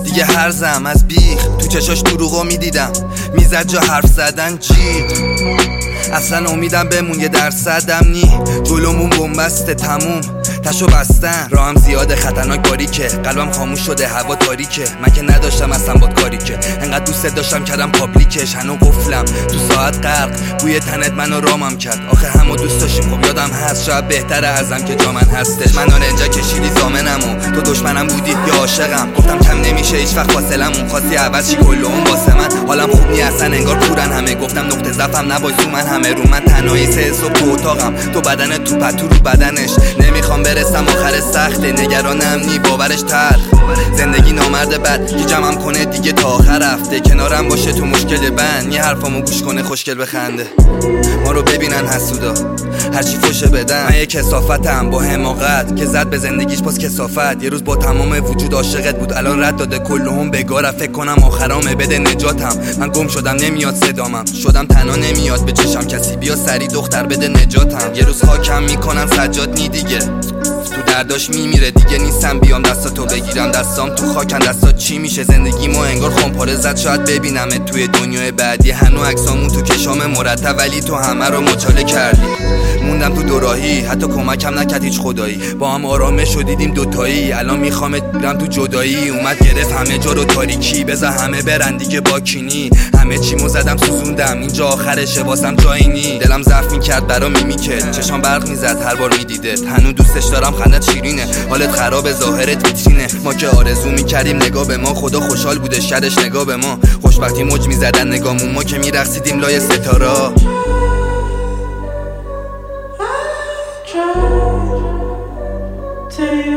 دیگه هرزم از بیخ، تو چشاش دروغو میدیدم، میزد جا حرف زدن جیغ. اصلا امیدم بمون 1% نی، جلومون بنبسته تموم تشو بستن. راهم زیاده خطرناک باریکه، قلبم خاموش شده هوا تاریکه. من که نداشتم اصلا باد کاری که، انقدر دوست داشتم کردم پابلیکش. هنو قفلم تو ساعت غرق، بوی تنت منو رامم کرد. آخه همو دوست داشتیم خب یادم هست، شاید بهتره ازم که جا من هستش. من اینجا کشیدی زامنمو، تو دشمنم بودی یا عاشقم. گفتم کم نمیشه هیچ وقت فاصلمون، خواستی عوض چی کلهم واسه من. حالم خوب نی اصلا انگار کورن همه، گفتم نقطه ضعفم نباش تو من همه. رو من تنهایی 3 صبح تو اتاقم، تو بدن تو پتو رو بدنش. نمیخوام برسم آخر سخته، نگرانم نی باورش تلخ. زندگی نامرد بد که جمعم کنه دیگه تا آخر هفته. کنارم باشه تو مشکل بند، یه حرفامو گوش کنه خوشگل بخنده. ما رو ببینن حسودا هرچی فوشه بدن. من یه کثافتم با حماقت که زد به زندگیش باز کثافت. یه روز با تمام وجود عاشقت بود، الان رد داده کلهم بگاره. فکر کنم آخرامه بده نجاتم. من گم شدم نمیاد صدامم، شدم تنها نمیاد به چشم کسی. بیا سری دختر بده نجاتم. یه روز خاکم میکنن سجاد نی دیگه، تو درداش میمیره دیگه. نیستم بیام دستاتو بگیرم، دستام تو خاکن. دستات چی میشه زندگیمو انگار خمپاره زد. شاید ببینمت توی دنیای بعدی، هنو عکسامون تو کشام مرتب، ولی تو همه رو مچاله کردی. موندم تو دوراهی، حتی کمکم نکرد هیچ خدایی. با هم آرامش شدیدیم دوتایی، الان میخوامت برم تو جدایی. اومد گرفت همه جا رو تاریکی، بذار همه برن دیگه با کینی. همه چیمو زدم سوزوندم، اینجا آخرشه واسم جایی نی. دلم ضعف میکرد برا میمیکت، چشام برق میزد هر بار میدیدت. هنو دوستش دارم خندت شیرینه، حالت خراب ظاهرت ویترینه. ما که آرزو میکردیم نگاه به ما، خدا خوشحال بوده شرش نگاه به ما. خوشبختی موج میزدن نگامون، ما که میرقصیدیم لای ستاره. Take